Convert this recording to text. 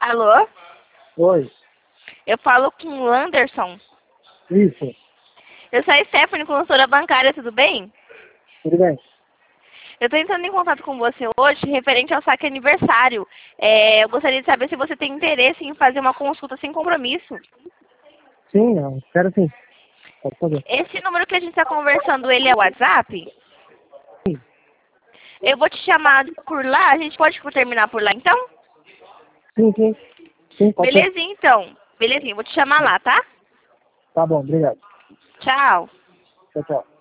Alô? Oi, Eu falo com o Anderson. isso, Eu sou a Stephanie, consultora bancária, tudo bem? tudo bem? Eu estou entrando em contato com você hoje referente ao saque aniversário. Eu gostaria de saber se você tem interesse em fazer uma consulta sem compromisso. Sim, eu quero sim, pode fazer. Esse número que a gente está conversando, ele é o WhatsApp? Sim, Eu vou te chamar por lá, a gente pode terminar por lá então? sim, pode ser. Belezinha então. Belezinha, eu vou te chamar lá, tá? Tá bom, obrigado. Tchau. Tchau, tchau.